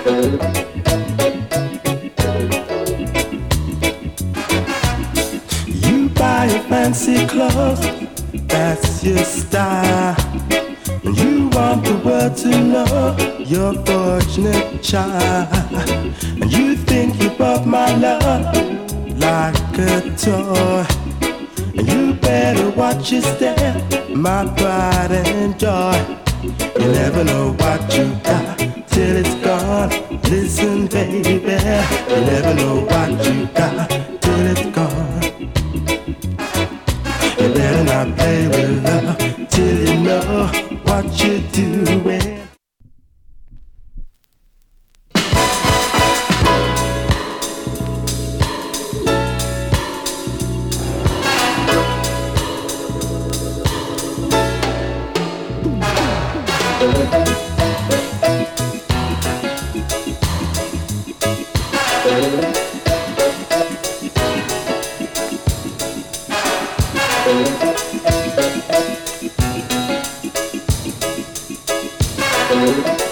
You buy your fancy clothes, that's your style. And you want the world to know you're a fortunate child. And you think you bought my love like a toy. And you better watch your step, my pride and joy. You never know what you got till it's gone. Listen, baby, you never know what you got till it's gone. You better not play with love till you know what you're doing. Thank you.